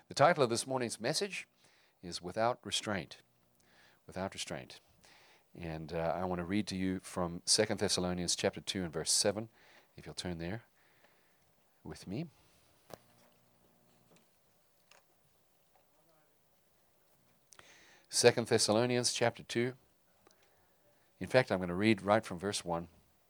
The title of this morning's message is Without Restraint. Without Restraint. And I want to read to you from 2 Thessalonians chapter 2 and verse 7, if you'll turn there with me. Second Thessalonians chapter 2. In fact, I'm going to read right from verse 1.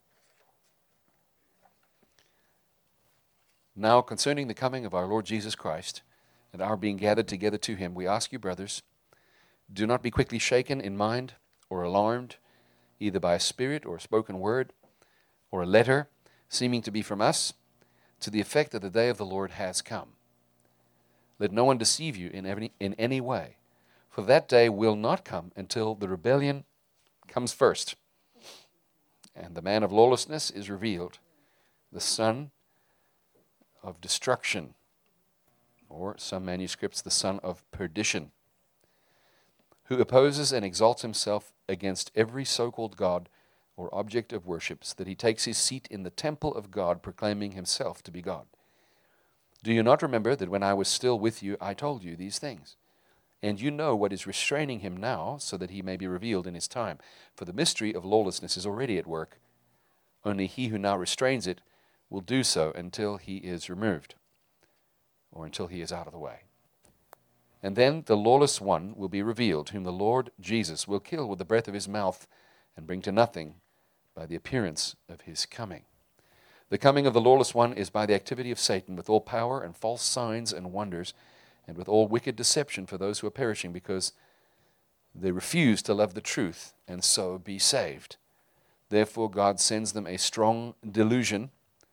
Now, concerning the coming of our Lord Jesus Christ and our being gathered together to him, we ask you, brothers, do not be quickly shaken in mind or alarmed, either by a spirit or a spoken word or a letter seeming to be from us, to the effect that the day of the Lord has come. Let no one deceive you in any way, for that day will not come until the rebellion comes first, and the man of lawlessness is revealed, the son of destruction, or some manuscripts, the son of perdition, who opposes and exalts himself against every so-called God or object of worship, so that he takes his seat in the temple of God, proclaiming himself to be God. Do you not remember that when I was still with you, I told you these things? And you know what is restraining him now, so that he may be revealed in his time. For the mystery of lawlessness is already at work. Only he who now restrains it will do so until he is removed, or until he is out of the way. And then the lawless one will be revealed, whom the Lord Jesus will kill with the breath of his mouth and bring to nothing by the appearance of his coming. The coming of the lawless one is by the activity of Satan, with all power and false signs and wonders, and with all wicked deception for those who are perishing, because they refuse to love the truth and so be saved. Therefore God sends them a strong delusion,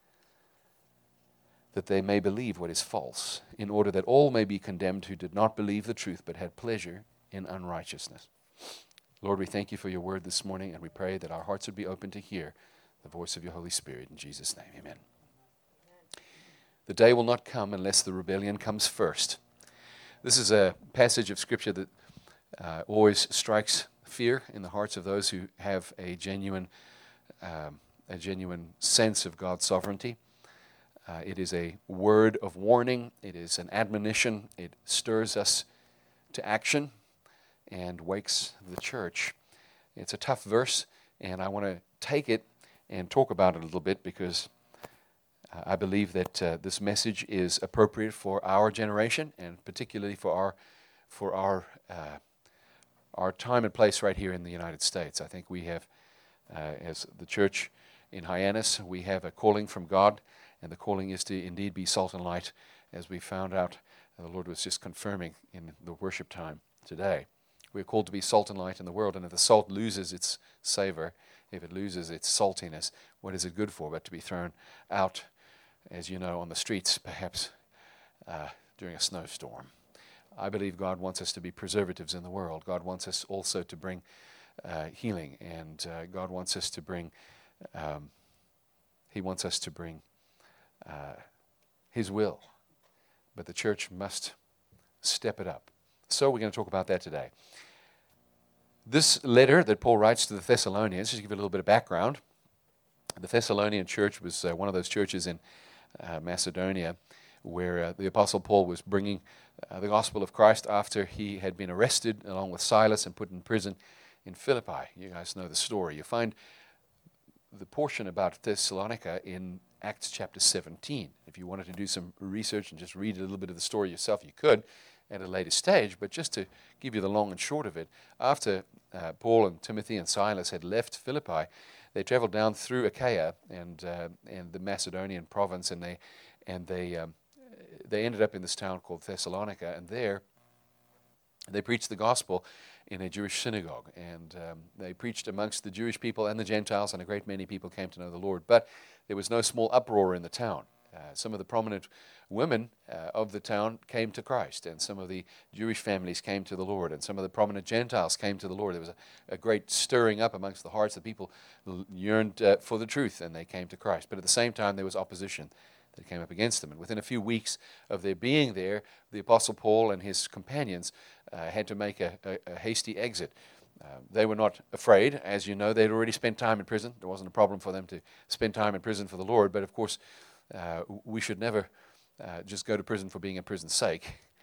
that they may believe what is false, in order that all may be condemned who did not believe the truth but had pleasure in unrighteousness. Lord, we thank you for your word this morning, and we pray that our hearts would be open to hear the voice of your Holy Spirit. In Jesus' name, amen. The day will not come unless the rebellion comes first. This is a passage of Scripture that always strikes fear in the hearts of those who have a genuine sense of God's sovereignty. It is a word of warning. It is an admonition. It stirs us to action and wakes the church. It's a tough verse, and I want to take it and talk about it a little bit, because I believe that this message is appropriate for our generation, and particularly for our time and place right here in the United States. I think we have, as the church in Hyannis, we have a calling from God, and the calling is to indeed be salt and light, as we found out. The Lord was just confirming in the worship time today. We're called to be salt and light in the world, and if the salt loses its savor, if it loses its saltiness, what is it good for but to be thrown out, as you know, on the streets, perhaps during a snowstorm? I believe God wants us to be preservatives in the world. God wants us also to bring healing, and God wants us to bring, He wants us to bring His will. But the church must step it up. So we're going to talk about that today. This letter that Paul writes to the Thessalonians, just to give you a little bit of background, the Thessalonian church was one of those churches in Macedonia where the Apostle Paul was bringing the gospel of Christ after he had been arrested along with Silas and put in prison in Philippi. You guys know the story. You find the portion about Thessalonica in Acts chapter 17. If you wanted to do some research and just read a little bit of the story yourself, you could at a later stage. But just to give you the long and short of it, after Paul and Timothy and Silas had left Philippi, they traveled down through Achaia and the Macedonian province, and they ended up in this town called Thessalonica, and there they preached the gospel in a Jewish synagogue, and they preached amongst the Jewish people and the Gentiles, and a great many people came to know the Lord. But there was no small uproar in the town. Some of the prominent women of the town came to Christ, and some of the Jewish families came to the Lord, and some of the prominent Gentiles came to the Lord. There was a great stirring up amongst the hearts. The people yearned for the truth, and they came to Christ. But at the same time, there was opposition that came up against them. And within a few weeks of their being there, the Apostle Paul and his companions had to make a hasty exit. They were not afraid. As you know, they'd already spent time in prison. There wasn't a problem for them to spend time in prison for the Lord. But of course, we should never just go to prison for being in prison's sake.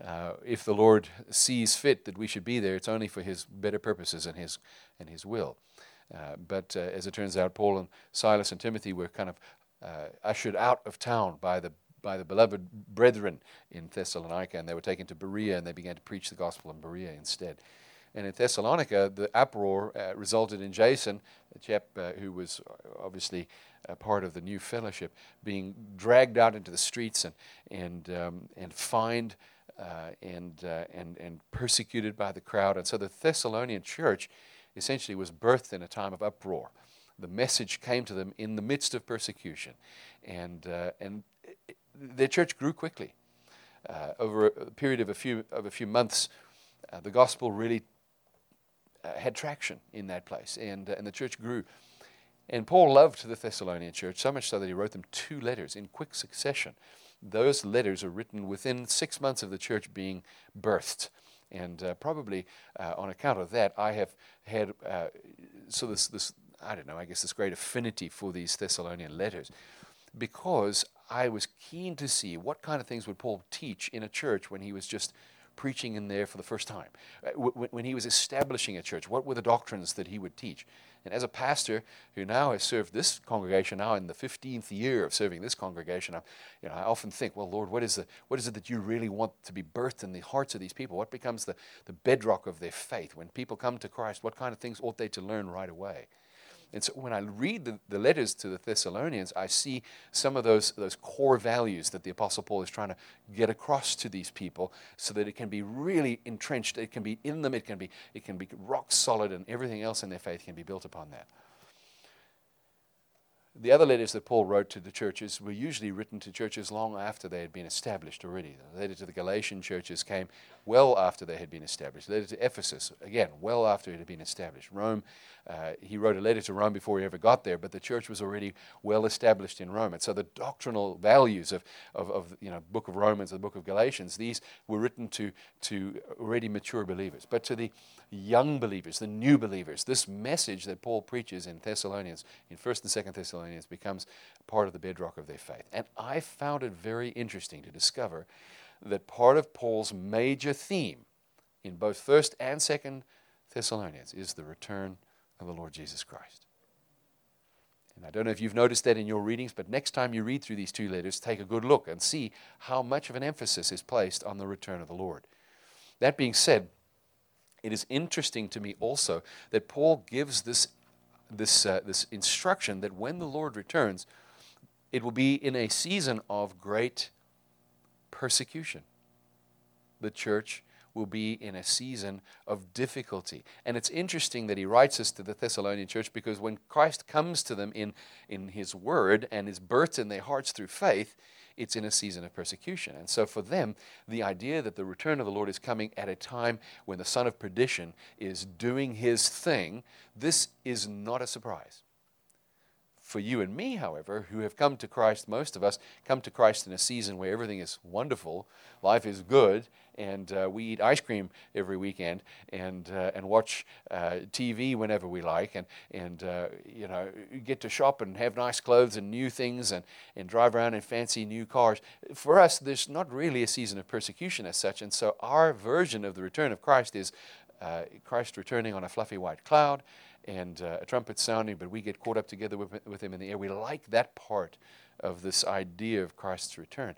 If the Lord sees fit that we should be there, it's only for His better purposes and His will. But as it turns out, Paul and Silas and Timothy were kind of ushered out of town by the beloved brethren in Thessalonica, and they were taken to Berea, and they began to preach the gospel in Berea instead. And in Thessalonica, the uproar resulted in Jason, a chap who was obviously a part of the new fellowship, being dragged out into the streets and fined and persecuted by the crowd. And so the Thessalonian church essentially was birthed in a time of uproar. The message came to them in the midst of persecution, and their church grew quickly. Over a period of a few months, the gospel really had traction in that place, and the church grew. And Paul loved the Thessalonian church so much so that he wrote them 2 letters in quick succession. Those letters are written within 6 months of the church being birthed. And probably on account of that, I have had this great affinity for these Thessalonian letters, because I was keen to see what kind of things would Paul teach in a church when he was just preaching in there for the first time. When he was establishing a church, what were the doctrines that he would teach? And as a pastor who now has served this congregation, now in the 15th year of serving this congregation, I often think, well, Lord, what is it that you really want to be birthed in the hearts of these people? What becomes the bedrock of their faith? When people come to Christ, what kind of things ought they to learn right away? And so when I read the letters to the Thessalonians, I see some of those core values that the Apostle Paul is trying to get across to these people, so that it can be really entrenched, it can be in them, it can be rock solid, and everything else in their faith can be built upon that. The other letters that Paul wrote to the churches were usually written to churches long after they had been established already. The letter to the Galatian churches came well after they had been established. The letter to Ephesus, again, well after it had been established. Rome, he wrote a letter to Rome before he ever got there, but the church was already well established in Rome. And so the doctrinal values of book of Romans and the book of Galatians, these were written to already mature believers. But to the young believers, the new believers, this message that Paul preaches in Thessalonians, in 1st and 2nd Thessalonians, becomes part of the bedrock of their faith. And I found it very interesting to discover that part of Paul's major theme in both 1st and 2nd Thessalonians is the return of the Lord Jesus Christ. And I don't know if you've noticed that in your readings, but next time you read through these 2 letters, take a good look and see how much of an emphasis is placed on the return of the Lord. That being said, it is interesting to me also that Paul gives this instruction that when the Lord returns, it will be in a season of great persecution. The church will be in a season of difficulty. And it's interesting that he writes this to the Thessalonian church, because when Christ comes to them in His Word and is birthed in their hearts through faith, it's in a season of persecution. And so for them, the idea that the return of the Lord is coming at a time when the son of perdition is doing his thing, this is not a surprise. For you and me, however, who have come to Christ, most of us come to Christ in a season where everything is wonderful, life is good, and we eat ice cream every weekend and watch TV whenever we like, and get to shop and have nice clothes and new things and drive around in fancy new cars. For us, there's not really a season of persecution as such, and so our version of the return of Christ is Christ returning on a fluffy white cloud, and a trumpet sounding, but we get caught up together with Him in the air. We like that part of this idea of Christ's return.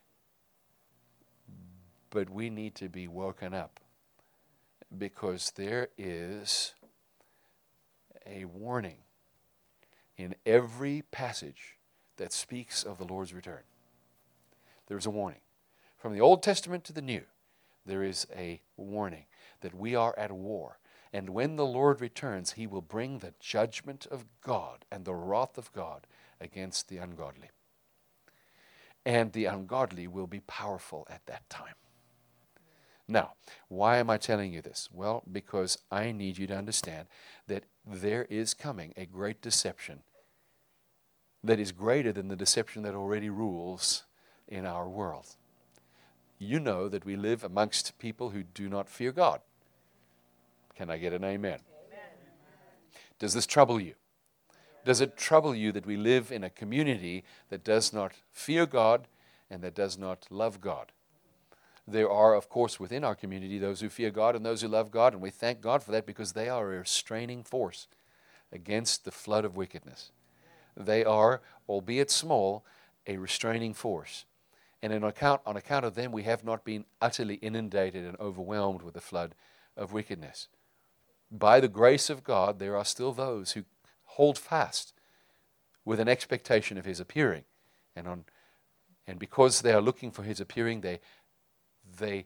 But we need to be woken up, because there is a warning in every passage that speaks of the Lord's return. There is a warning. From the Old Testament to the New, there is a warning that we are at war. And when the Lord returns, He will bring the judgment of God and the wrath of God against the ungodly. And the ungodly will be powerful at that time. Now, why am I telling you this? Well, because I need you to understand that there is coming a great deception that is greater than the deception that already rules in our world. You know that we live amongst people who do not fear God. Can I get an amen? Amen. Does this trouble you? Does it trouble you that we live in a community that does not fear God and that does not love God? there are, of course, within our community those who fear God and those who love God, and we thank God for that because they are a restraining force against the flood of wickedness. They are, albeit small, a restraining force. And on account of them, we have not been utterly inundated and overwhelmed with the flood of wickedness. By the grace of God, there are still those who hold fast with an expectation of His appearing. And because they are looking for His appearing, they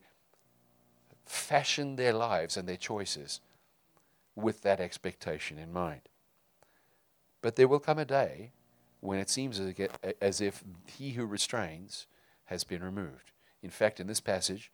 fashion their lives and their choices with that expectation in mind. But there will come a day when it seems as if he who restrains has been removed. In fact, in this passage,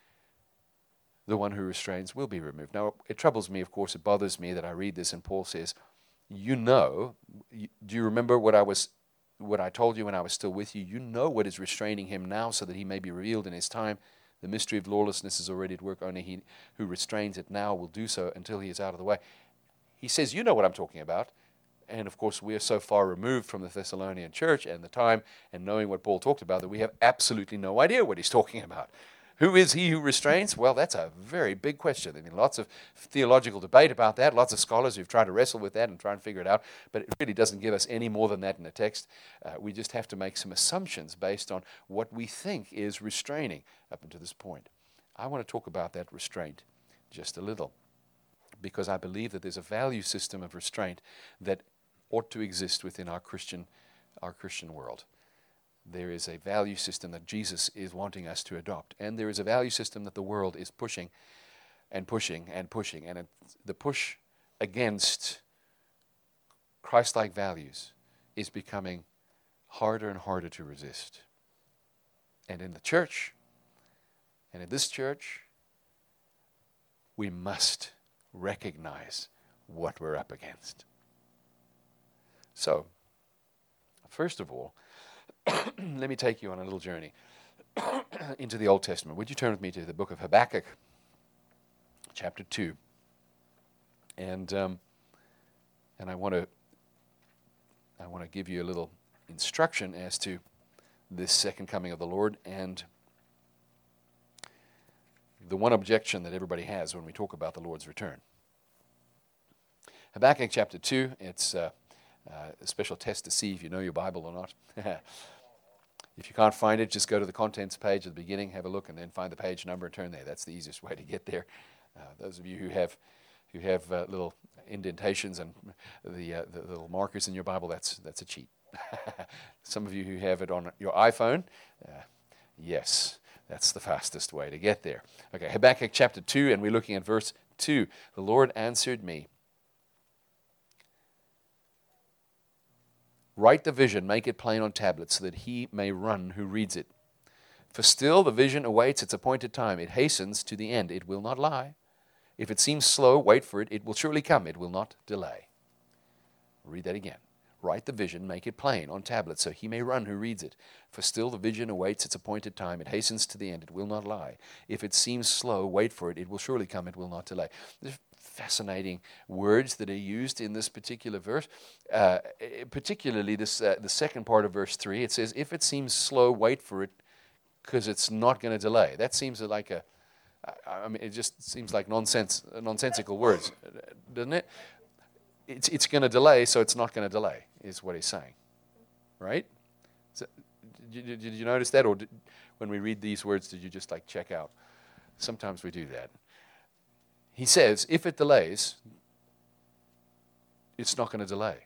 the one who restrains will be removed. Now, it troubles me, of course, it bothers me that I read this and Paul says, do you remember what I told you when I was still with you? You know what is restraining him now so that he may be revealed in his time. The mystery of lawlessness is already at work. Only he who restrains it now will do so until he is out of the way. He says, you know what I'm talking about. And of course, we are so far removed from the Thessalonian church and the time and knowing what Paul talked about that we have absolutely no idea what he's talking about. Who is he who restrains? Well, that's a very big question. There's been lots of theological debate about that, lots of scholars who've tried to wrestle with that and try and figure it out, but it really doesn't give us any more than that in the text. We just have to make some assumptions based on what we think is restraining up until this point. I want to talk about that restraint just a little, because I believe that there's a value system of restraint that ought to exist within our Christian world. There is a value system that Jesus is wanting us to adopt, and there is a value system that the world is pushing and pushing and pushing, and the push against Christ-like values is becoming harder and harder to resist. And in the church, and in this church, we must recognize what we're up against. So, first of all, let me take you on a little journey into the Old Testament. Would you turn with me to the book of Habakkuk, chapter 2? And I want to give you a little instruction as to this second coming of the Lord and the one objection that everybody has when we talk about the Lord's return. Habakkuk chapter 2, it's a special test to see if you know your Bible or not. If you can't find it, just go to the contents page at the beginning, have a look, and then find the page number and turn there. That's the easiest way to get there. Those of you who have little indentations and the little markers in your Bible, that's a cheat. Some of you who have it on your iPhone, yes, that's the fastest way to get there. Okay, Habakkuk chapter 2, and we're looking at verse 2. The Lord answered me. Write the vision, make it plain on tablets, so that he may run who reads it. For still the vision awaits its appointed time. It hastens to the end. It will not lie. If it seems slow, wait for it. It will surely come. It will not delay. Read that again. Write the vision, make it plain on tablets, so he may run who reads it. For still the vision awaits its appointed time. It hastens to the end. It will not lie. If it seems slow, wait for it. It will surely come. It will not delay. There's fascinating words that are used in this particular verse, particularly this the second part of verse 3. It says, if it seems slow, wait for it, because it's not going to delay. That seems like it just seems like nonsensical words, doesn't it? It's going to delay, so it's not going to delay, is what he's saying, right? So, did you notice that, or when we read these words, did you just check out? Sometimes we do that. He says, if it delays, it's not going to delay.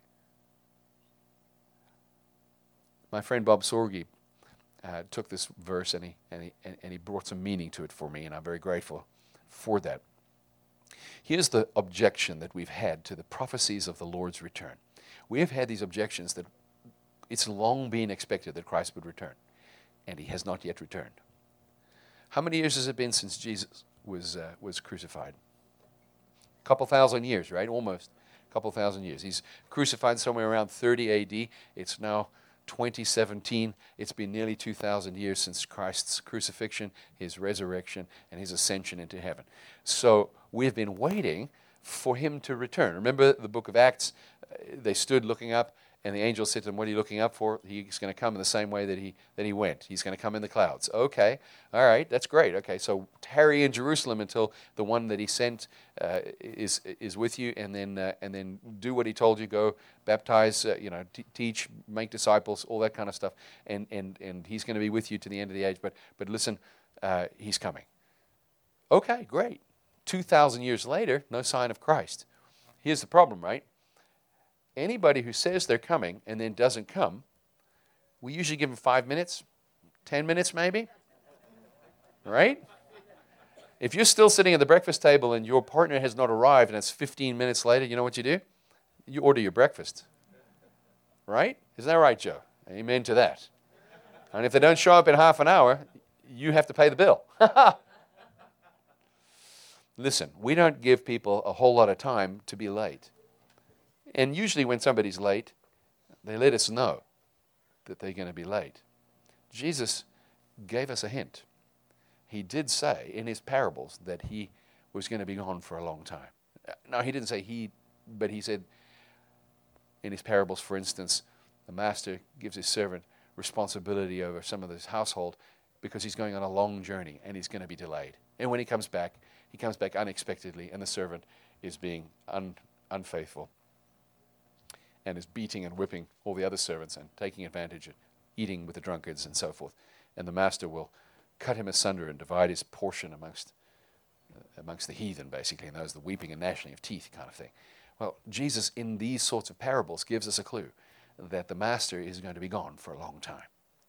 My friend Bob Sorge took this verse and he brought some meaning to it for me, and I'm very grateful for that. Here's the objection that we've had to the prophecies of the Lord's return. We have had these objections that it's long been expected that Christ would return, and he has not yet returned. How many years has it been since Jesus was crucified? A couple thousand years, right? Almost a couple thousand years. He's crucified somewhere around 30 A.D. It's now 2017. It's been nearly 2,000 years since Christ's crucifixion, his resurrection, and his ascension into heaven. So we've been waiting for him to return. Remember the book of Acts? They stood looking up, And the angel said to him, what are you looking up for? He's going to come in the same way that he went. He's going to come in the clouds. Okay, all right, that's great. Okay, so tarry in Jerusalem until the one that he sent is with you, and then do what he told you. Go baptize, teach, make disciples, all that kind of stuff. And he's going to be with you to the end of the age. But listen, he's coming. Okay, great. 2,000 years later, no sign of Christ. Here's the problem, right? Anybody who says they're coming and then doesn't come, we usually give them 5 minutes, 10 minutes maybe, right? If you're still sitting at the breakfast table and your partner has not arrived and it's 15 minutes later, you know what you do? You order your breakfast, right? Isn't that right, Joe? Amen to that. And if they don't show up in half an hour, you have to pay the bill. Listen, we don't give people a whole lot of time to be late. And usually when somebody's late, they let us know that they're going to be late. Jesus gave us a hint. He did say in his parables that he was going to be gone for a long time. No, he didn't say he, but he said in his parables, for instance, the master gives his servant responsibility over some of his household because he's going on a long journey and he's going to be delayed. And when he comes back unexpectedly, and the servant is being unfaithful and is beating and whipping all the other servants and taking advantage and eating with the drunkards and so forth. And the master will cut him asunder and divide his portion amongst the heathen, basically, and those the weeping and gnashing of teeth kind of thing. Well, Jesus, in these sorts of parables, gives us a clue that the master is going to be gone for a long time.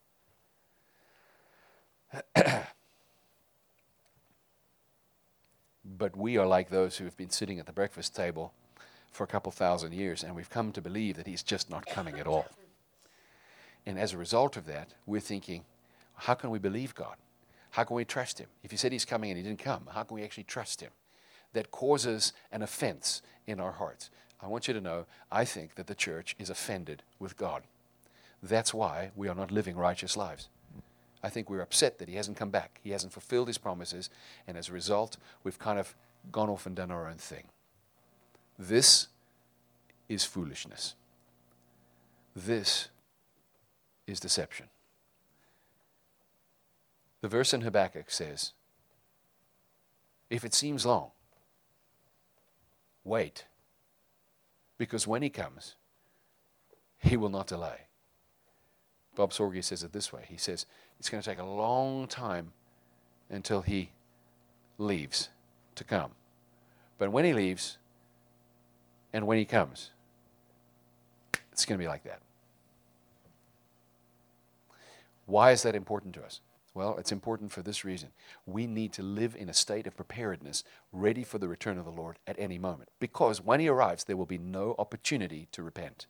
But we are like those who have been sitting at the breakfast table for a couple thousand years, and we've come to believe that he's just not coming at all. And as a result of that, we're thinking, how can we believe God? How can we trust him? If he said he's coming and he didn't come, how can we actually trust him? That causes an offense in our hearts. I want you to know, I think that the church is offended with God. That's why we are not living righteous lives. I think we're upset that he hasn't come back. He hasn't fulfilled his promises, and as a result, we've kind of gone off and done our own thing. This is foolishness. This is deception. The verse in Habakkuk says, if it seems long, wait, because when he comes, he will not delay. Bob Sorge says it this way. He says, it's going to take a long time until he leaves to come. But when he leaves and when he comes, it's going to be like that. Why is that important to us? Well, it's important for this reason. We need to live in a state of preparedness, ready for the return of the Lord at any moment. Because when he arrives, there will be no opportunity to repent.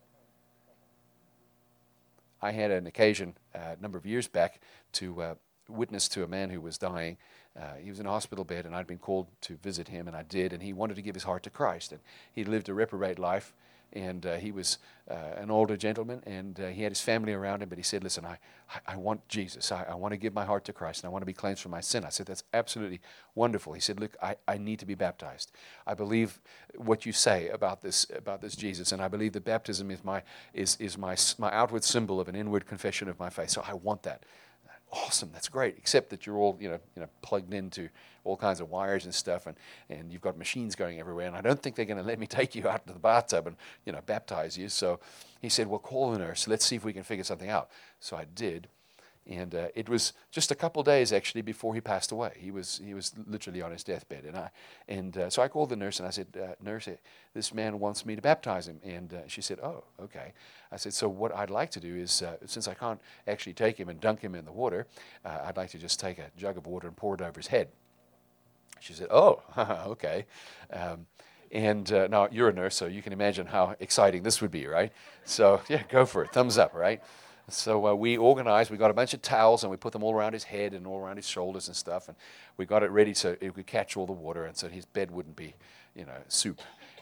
I had an occasion a number of years back to witness to a man who was dying. He was in a hospital bed, and I'd been called to visit him, and I did, and he wanted to give his heart to Christ. And he lived a reprobate life, and he was an older gentleman, and he had his family around him, but he said, listen, I want Jesus. I want to give my heart to Christ, and I want to be cleansed from my sin. I said, that's absolutely wonderful. He said, look, I need to be baptized. I believe what you say about this Jesus, and I believe that baptism is my outward symbol of an inward confession of my faith, so I want that. Awesome, that's great, except that you're all plugged into all kinds of wires and stuff, and you've got machines going everywhere, and I don't think they're going to let me take you out to the bathtub and baptize you. So he said, well, call the nurse. Let's see if we can figure something out. So I did, and it was just a couple days actually before he passed away. He was literally on his deathbed, and so I called the nurse and I said, nurse, this man wants me to baptize him, and she said, oh, okay. I said, so what I'd like to do is, since I can't actually take him and dunk him in the water, I'd like to just take a jug of water and pour it over his head. She said, oh, okay. Now you're a nurse, so you can imagine how exciting this would be, right? So yeah, go for it. Thumbs up, right? So we organized. We got a bunch of towels, and we put them all around his head and all around his shoulders and stuff, and we got it ready so it could catch all the water, and so his bed wouldn't be, soup.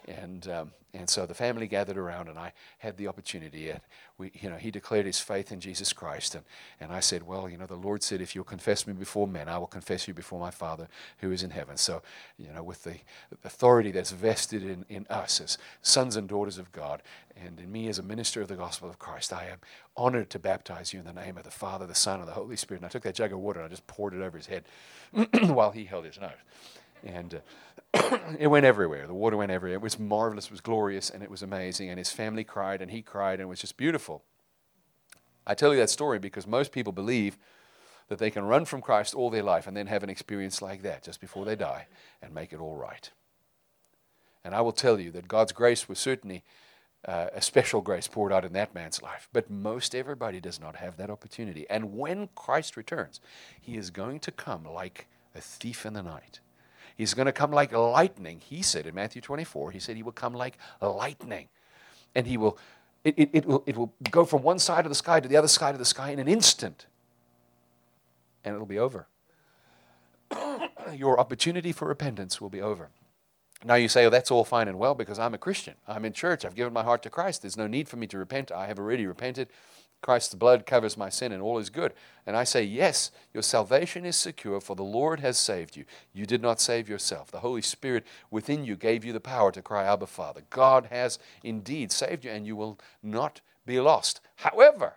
And so the family gathered around, and I had the opportunity. He declared his faith in Jesus Christ, and I said, well, the Lord said, if you'll confess me before men, I will confess you before my Father who is in heaven. So, with the authority that's vested in us as sons and daughters of God, and in me as a minister of the gospel of Christ, I am honored to baptize you in the name of the Father, the Son, and the Holy Spirit. And I took that jug of water and I just poured it over his head while he held his nose. And it went everywhere. The water went everywhere. It was marvelous, it was glorious, and it was amazing. And his family cried, and he cried, and it was just beautiful. I tell you that story because most people believe that they can run from Christ all their life and then have an experience like that just before they die and make it all right. And I will tell you that God's grace was certainly a special grace poured out in that man's life. But most everybody does not have that opportunity. And when Christ returns, he is going to come like a thief in the night. He's going to come like lightning. He said in Matthew 24, he said he will come like lightning. And it will go from one side of the sky to the other side of the sky in an instant. And it'll be over. Your opportunity for repentance will be over. Now you say, oh, that's all fine and well because I'm a Christian. I'm in church. I've given my heart to Christ. There's no need for me to repent. I have already repented. Christ's blood covers my sin and all is good. And I say, yes, your salvation is secure for the Lord has saved you. You did not save yourself. The Holy Spirit within you gave you the power to cry, Abba, Father. God has indeed saved you and you will not be lost. However,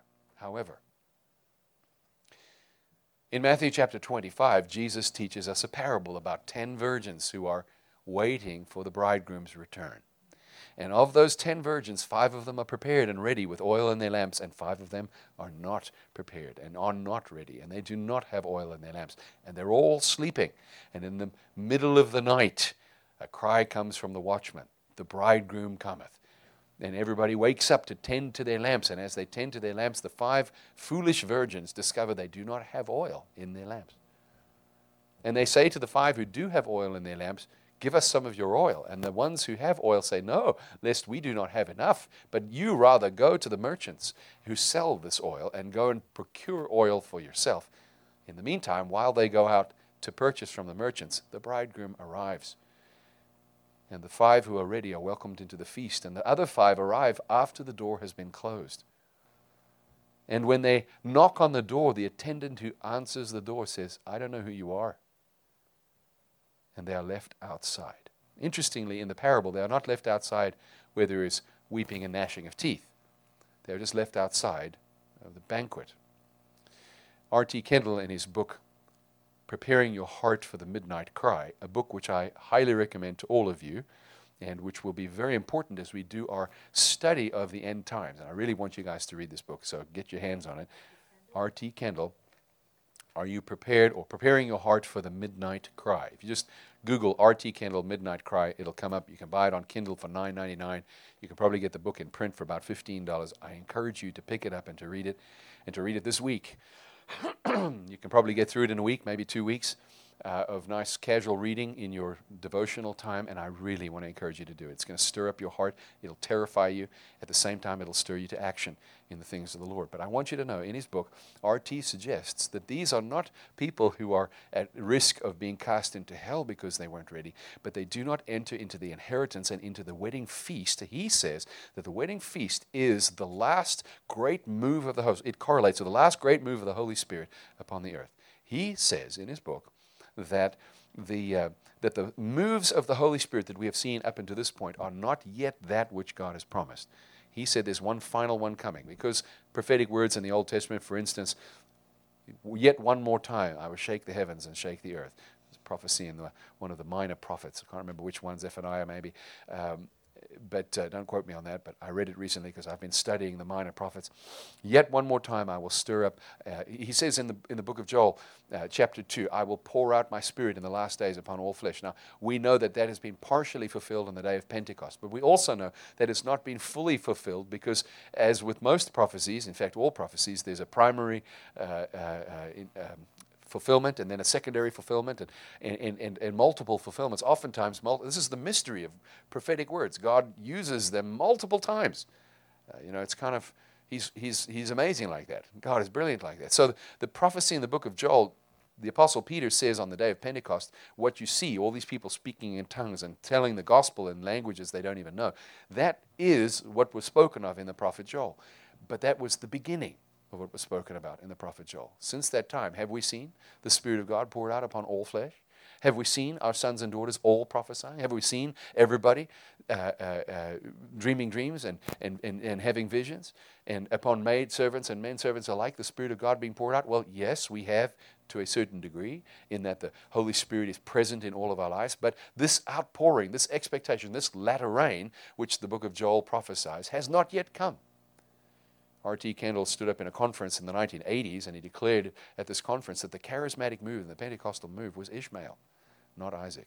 in Matthew chapter 25, Jesus teaches us a parable about 10 virgins who are waiting for the bridegroom's return. And of those 10 virgins, 5 of them are prepared and ready with oil in their lamps, and 5 of them are not prepared and are not ready, and they do not have oil in their lamps, and they're all sleeping. And in the middle of the night, a cry comes from the watchman, the bridegroom cometh. And everybody wakes up to tend to their lamps, and as they tend to their lamps, the 5 foolish virgins discover they do not have oil in their lamps. And they say to the 5 who do have oil in their lamps, give us some of your oil. And the ones who have oil say, no, lest we do not have enough. But you rather go to the merchants who sell this oil and go and procure oil for yourself. In the meantime, while they go out to purchase from the merchants, the bridegroom arrives. And the 5 who are ready are welcomed into the feast. And the other 5 arrive after the door has been closed. And when they knock on the door, the attendant who answers the door says, I don't know who you are. And they are left outside. Interestingly, in the parable, they are not left outside where there is weeping and gnashing of teeth. They are just left outside of the banquet. R.T. Kendall, in his book, Preparing Your Heart for the Midnight Cry, a book which I highly recommend to all of you, and which will be very important as we do our study of the end times. And I really want you guys to read this book, so get your hands on it. R.T. Kendall, Are You Prepared, or Preparing Your Heart for the Midnight Cry? If you just Google R.T. Kendall Midnight Cry, it'll come up. You can buy it on Kindle for $9.99. You can probably get the book in print for about $15. I encourage you to pick it up and to read it this week. You can probably get through it in a week, maybe 2 weeks of nice casual reading in your devotional time, and I really want to encourage you to do it. It's going to stir up your heart. It'll terrify you. At the same time, it'll stir you to action in the things of the Lord. But I want you to know, in his book, R.T. suggests that these are not people who are at risk of being cast into hell because they weren't ready, but they do not enter into the inheritance and into the wedding feast. He says that the wedding feast is the last great move of the host. It correlates with the last great move of the Holy Spirit upon the earth. He says in his book that the moves of the Holy Spirit that we have seen up until this point are not yet that which God has promised. He said there's one final one coming, because prophetic words in the Old Testament, for instance, yet one more time I will shake the heavens and shake the earth. There's a prophecy in one of the minor prophets. I can't remember which one, Zephaniah maybe. But don't quote me on that, but I read it recently because I've been studying the minor prophets. Yet one more time I will stir up. He says in the book of Joel, chapter 2, I will pour out my spirit in the last days upon all flesh. Now, we know that has been partially fulfilled on the day of Pentecost, but we also know that it's not been fully fulfilled because, as with most prophecies, in fact all prophecies, there's a primary fulfillment and then a secondary fulfillment and multiple fulfillments. Oftentimes, this is the mystery of prophetic words. God uses them multiple times. It's kind of, he's amazing like that. God is brilliant like that. So the prophecy in the book of Joel The Apostle Peter says on the day of Pentecost, what you see, all these people speaking in tongues and telling the gospel in languages they don't even know, that is what was spoken of in the prophet Joel. But that was the beginning of what was spoken about in the prophet Joel. Since that time, have we seen the Spirit of God poured out upon all flesh? Have we seen our sons and daughters all prophesying? Have we seen everybody dreaming dreams and having visions? And upon maid servants and men servants alike, the Spirit of God being poured out? Well, yes, we have to a certain degree, in that the Holy Spirit is present in all of our lives. But this outpouring, this expectation, this latter rain, which the book of Joel prophesies, has not yet come. R.T. Kendall stood up in a conference in the 1980s, and he declared at this conference that the charismatic move and the Pentecostal move was Ishmael, not Isaac.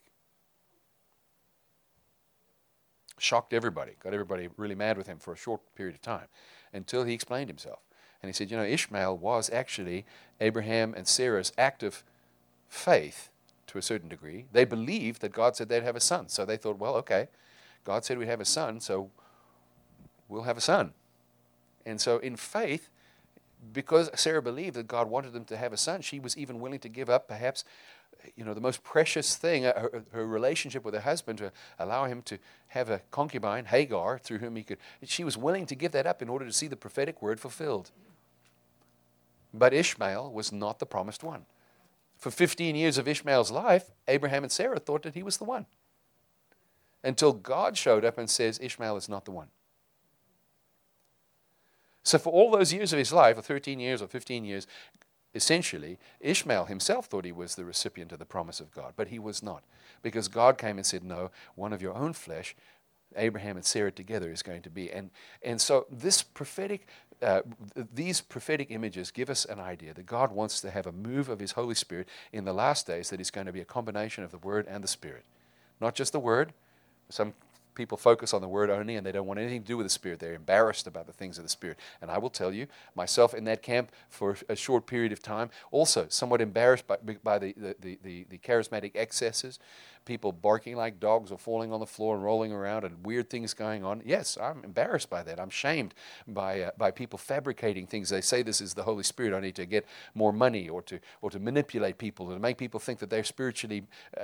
Shocked everybody, got everybody really mad with him for a short period of time, until he explained himself. And he said, Ishmael was actually Abraham and Sarah's act of faith to a certain degree. They believed that God said they'd have a son. So they thought, well, okay, God said we'd have a son, so we'll have a son. And so in faith, because Sarah believed that God wanted them to have a son, she was even willing to give up perhaps, the most precious thing, her relationship with her husband, to allow him to have a concubine, Hagar, through whom he could. She was willing to give that up in order to see the prophetic word fulfilled. But Ishmael was not the promised one. For 15 years of Ishmael's life, Abraham and Sarah thought that he was the one. Until God showed up and says, Ishmael is not the one. So for all those years of his life, or 13 years or 15 years, essentially, Ishmael himself thought he was the recipient of the promise of God, but he was not. Because God came and said, no, one of your own flesh, Abraham and Sarah together, is going to be. And so this these prophetic images give us an idea that God wants to have a move of his Holy Spirit in the last days that is going to be a combination of the Word and the Spirit. Not just the Word. Some people focus on the Word only, and they don't want anything to do with the Spirit. They're embarrassed about the things of the Spirit. And I will tell you, myself in that camp for a short period of time, also somewhat embarrassed by the charismatic excesses, people barking like dogs or falling on the floor and rolling around and weird things going on. Yes, I'm embarrassed by that. I'm shamed by people fabricating things. They say this is the Holy Spirit. I need to get more money, or to manipulate people, to make people think that they're spiritually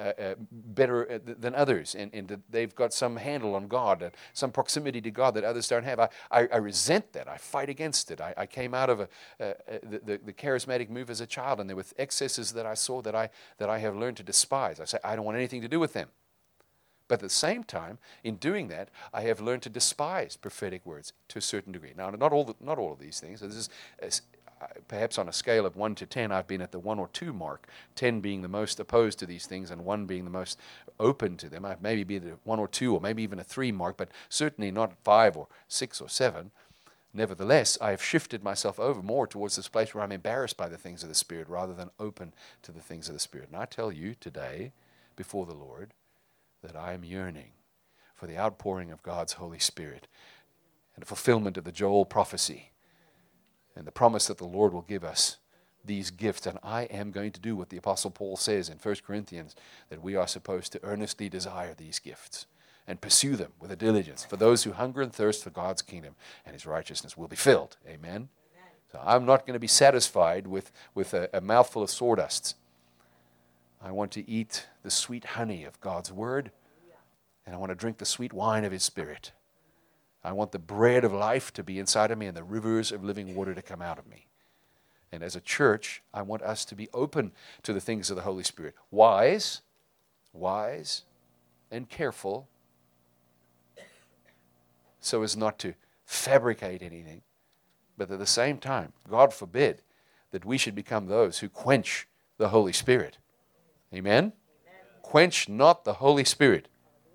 better than others, and that they've got some handle on God, some proximity to God that others don't have. I resent that. I fight against it. I came out of the charismatic move as a child, and there were excesses that I saw that I have learned to despise. I say, I don't want anything to do with them. But at the same time, in doing that, I have learned to despise prophetic words to a certain degree. Now, not all of these things. This is perhaps on a scale of 1 to 10, I've been at the 1 or 2 mark, 10 being the most opposed to these things and 1 being the most open to them. I've maybe been at 1 or 2 or maybe even a 3 mark, but certainly not 5 or 6 or 7. Nevertheless, I have shifted myself over more towards this place where I'm embarrassed by the things of the Spirit rather than open to the things of the Spirit. And I tell you today, before the Lord, that I am yearning for the outpouring of God's Holy Spirit and the fulfillment of the Joel prophecy and the promise that the Lord will give us these gifts. And I am going to do what the Apostle Paul says in 1 Corinthians, that we are supposed to earnestly desire these gifts and pursue them with a diligence. For those who hunger and thirst for God's kingdom and his righteousness will be filled. Amen? So I'm not going to be satisfied with a mouthful of sawdust. I want to eat the sweet honey of God's word, and I want to drink the sweet wine of his Spirit. I want the bread of life to be inside of me and the rivers of living water to come out of me. And as a church, I want us to be open to the things of the Holy Spirit. Wise, and careful, so as not to fabricate anything. But at the same time, God forbid that we should become those who quench the Holy Spirit. Amen? Quench not the Holy Spirit.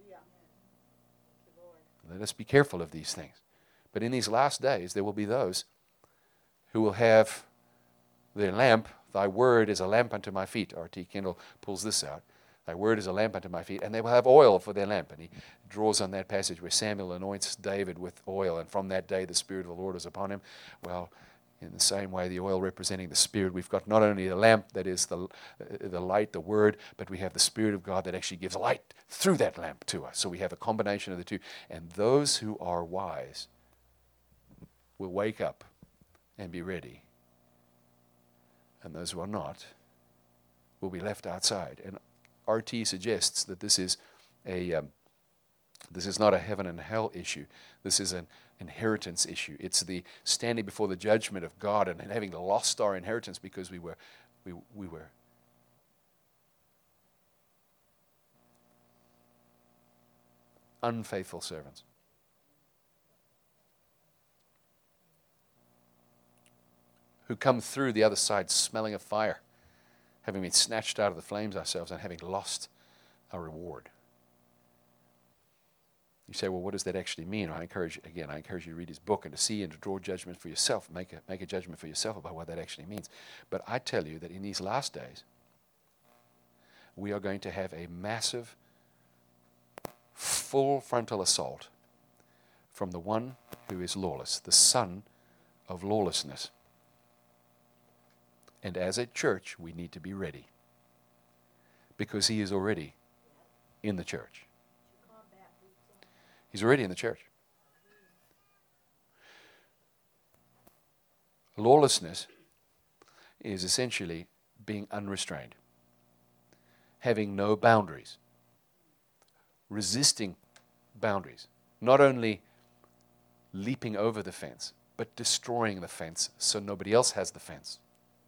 Let us be careful of these things. But in these last days, there will be those who will have their lamp. Thy word is a lamp unto my feet. R.T. Kendall pulls this out. Thy word is a lamp unto my feet. And they will have oil for their lamp. And he draws on that passage where Samuel anoints David with oil. And from that day, the Spirit of the Lord is upon him. Well, in the same way, the oil representing the Spirit, we've got not only the lamp that is the light, the Word, but we have the Spirit of God that actually gives light through that lamp to us. So we have a combination of the two. And those who are wise will wake up and be ready. And those who are not will be left outside. And RT suggests that this is not a heaven and hell issue. This is an inheritance issue. It's the standing before the judgment of God and having lost our inheritance because we were unfaithful servants. Who come through the other side smelling of fire, having been snatched out of the flames ourselves and having lost our reward. You say, well, what does that actually mean? I encourage you to read his book and to see and to draw judgment for yourself, make a judgment for yourself about what that actually means. But I tell you that in these last days, we are going to have a massive, full frontal assault from the one who is lawless, the son of lawlessness. And as a church, we need to be ready because he is already in the church. He's already in the church. Lawlessness is essentially being unrestrained, having no boundaries, resisting boundaries, not only leaping over the fence, but destroying the fence so nobody else has the fence.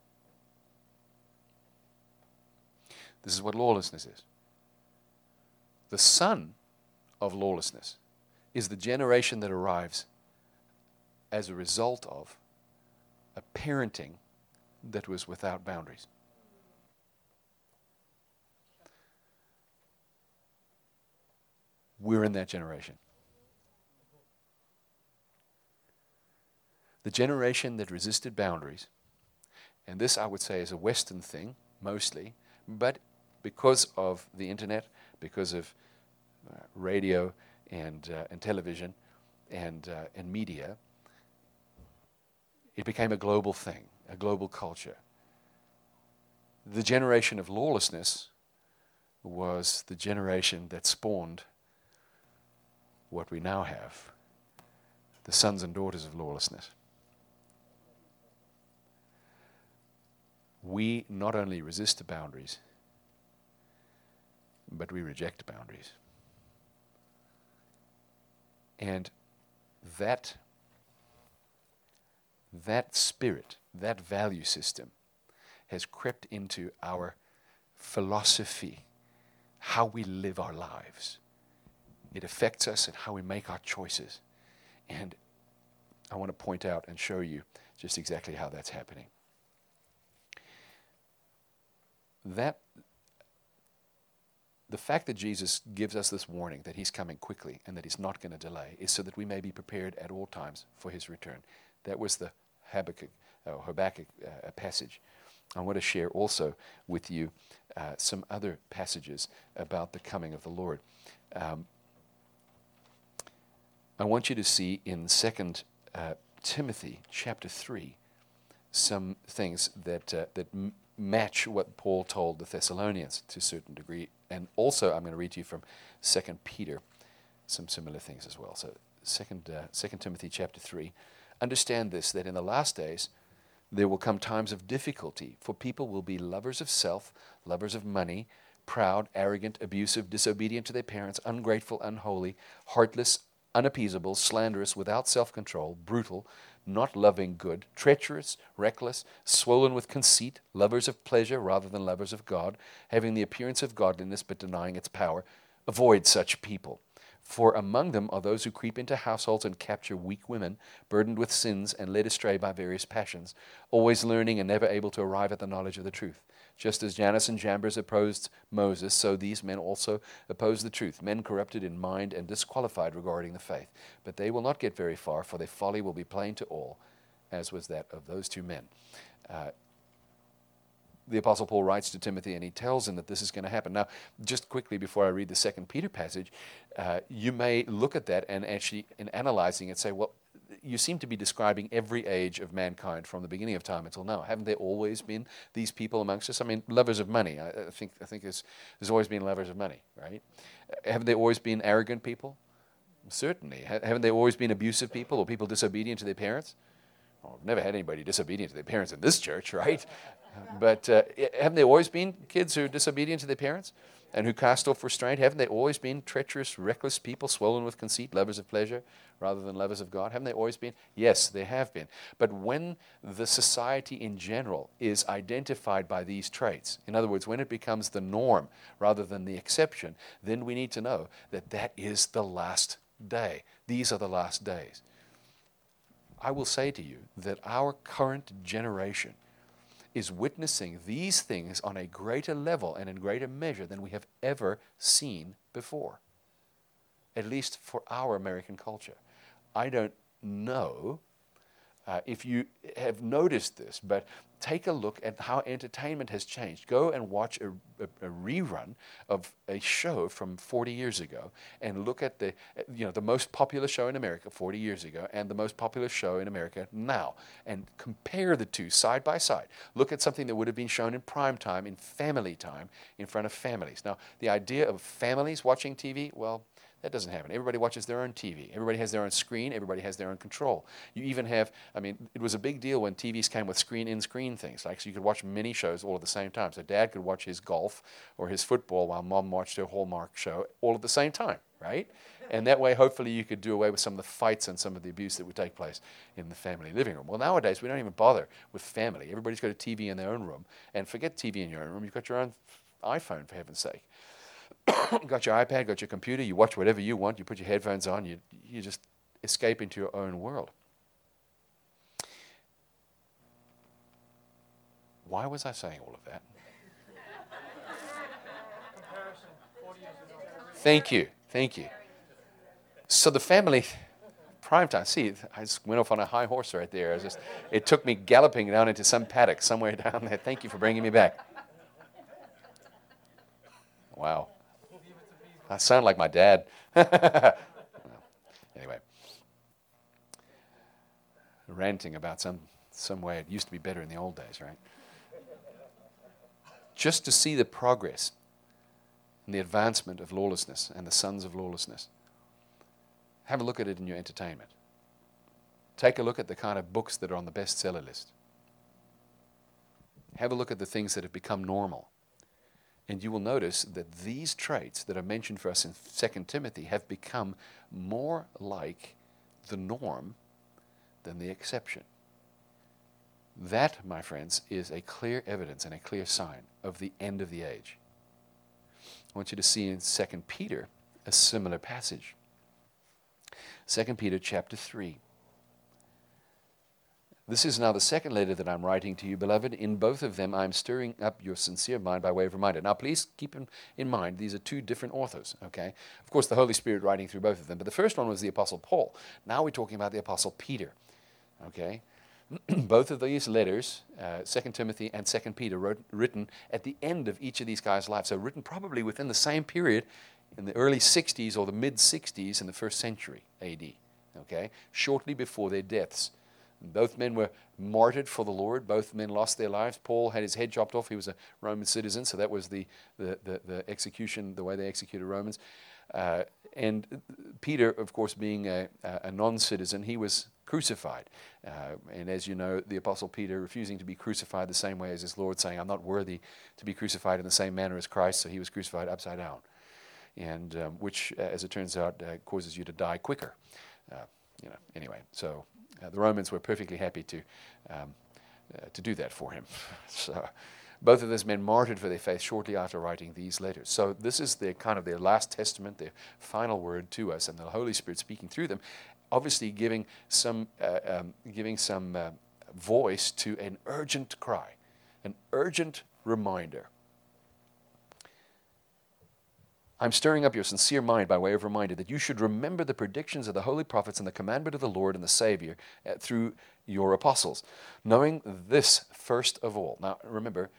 This is what lawlessness is. The son of lawlessness is the generation that arrives as a result of a parenting that was without boundaries. We're in that generation. The generation that resisted boundaries, and this I would say is a Western thing mostly, but because of the internet, because of radio and television and media, it became a global thing, a global culture. The generation of lawlessness was the generation that spawned what we now have, the sons and daughters of lawlessness. We not only resist the boundaries, but we reject boundaries. And that spirit, that value system has crept into our philosophy, how we live our lives. It affects us and how we make our choices. And I want to point out and show you just exactly how that's happening. The fact that Jesus gives us this warning that he's coming quickly and that he's not going to delay is so that we may be prepared at all times for his return. That was the Habakkuk passage. I want to share also with you some other passages about the coming of the Lord. I want you to see in 2 Timothy chapter 3 some things that match what Paul told the Thessalonians to a certain degree. And also I'm going to read to you from 2 Peter some similar things as well. So 2 Timothy chapter 3. Understand this, that in the last days there will come times of difficulty, for people will be lovers of self, lovers of money, proud, arrogant, abusive, disobedient to their parents, ungrateful, unholy, heartless, unappeasable, slanderous, without self-control, brutal, not loving good, treacherous, reckless, swollen with conceit, lovers of pleasure rather than lovers of God, having the appearance of godliness but denying its power. Avoid such people. For among them are those who creep into households and capture weak women, burdened with sins and led astray by various passions, always learning and never able to arrive at the knowledge of the truth. Just as Jannes and Jambres opposed Moses, so these men also oppose the truth, men corrupted in mind and disqualified regarding the faith. But they will not get very far, for their folly will be plain to all, as was that of those two men. The Apostle Paul writes to Timothy, and he tells him that this is going to happen. Now, just quickly before I read the 2 Peter passage, you may look at that and actually, in analyzing it, say, well, you seem to be describing every age of mankind from the beginning of time until now. Haven't there always been these people amongst us? I mean, lovers of money. I think there's always been lovers of money, right? Haven't there always been arrogant people? Certainly. Haven't there always been abusive people or people disobedient to their parents? Well, I've never had anybody disobedient to their parents in this church, right? But haven't there always been kids who are disobedient to their parents and who cast off restraint? Haven't they always been treacherous, reckless people, swollen with conceit, lovers of pleasure rather than lovers of God? Haven't they always been? Yes, they have been. But when the society in general is identified by these traits, in other words, when it becomes the norm rather than the exception, then we need to know that that is the last day. These are the last days. I will say to you that our current generation is witnessing these things on a greater level and in greater measure than we have ever seen before, at least for our American culture. I don't know if you have noticed this, but take a look at how entertainment has changed. Go and watch a rerun of a show from 40 years ago and look at the most popular show in America 40 years ago and the most popular show in America now, and compare the two side by side. Look at something that would have been shown in prime time, in family time, in front of families. Now, the idea of families watching TV, well, that doesn't happen. Everybody watches their own TV. Everybody has their own screen. Everybody has their own control. You even have, it was a big deal when TVs came with screen-in-screen things. Like, so you could watch many shows all at the same time. So Dad could watch his golf or his football while Mom watched her Hallmark show all at the same time, right? And that way, hopefully, you could do away with some of the fights and some of the abuse that would take place in the family living room. Well, nowadays, we don't even bother with family. Everybody's got a TV in their own room. And forget TV in your own room. You've got your own iPhone, for heaven's sake. Got your iPad, got your computer, you watch whatever you want, you put your headphones on, you just escape into your own world. Why was I saying all of that? Thank you. So the family, prime time, see, I just went off on a high horse right there. It took me galloping down into some paddock somewhere down there. Thank you for bringing me back. Wow. I sound like my dad. Anyway, ranting about some way it used to be better in the old days, right? Just to see the progress and the advancement of lawlessness and the sons of lawlessness. Have a look at it in your entertainment. Take a look at the kind of books that are on the bestseller list. Have a look at the things that have become normal. And you will notice that these traits that are mentioned for us in 2 Timothy have become more like the norm than the exception. That, my friends, is a clear evidence and a clear sign of the end of the age. I want you to see in 2 Peter a similar passage. 2 Peter chapter 3. This is now the second letter that I'm writing to you, beloved. In both of them, I'm stirring up your sincere mind by way of reminder. Now, please keep in mind, these are two different authors, okay? Of course, the Holy Spirit writing through both of them, but the first one was the Apostle Paul. Now we're talking about the Apostle Peter, okay? Both of these letters, 2 Timothy and 2 Peter, written at the end of each of these guys' lives. So written probably within the same period in the early 60s or the mid-60s in the first century A.D., okay? Shortly before their deaths. Both men were martyred for the Lord. Both men lost their lives. Paul had his head chopped off. He was a Roman citizen, so that was the execution, the way they executed Romans. And Peter, of course, being a non-citizen, he was crucified. And as you know, the Apostle Peter refusing to be crucified the same way as his Lord, saying, I'm not worthy to be crucified in the same manner as Christ, so he was crucified upside down. And which, as it turns out, causes you to die quicker. Anyway, so the Romans were perfectly happy to do that for him. So both of those men martyred for their faith shortly after writing these letters. So this is their last testament, their final word to us, and the Holy Spirit speaking through them, obviously giving some voice to an urgent cry, an urgent reminder. I'm stirring up your sincere mind by way of reminder that you should remember the predictions of the holy prophets and the commandment of the Lord and the Savior through your apostles, knowing this first of all. Now, remember,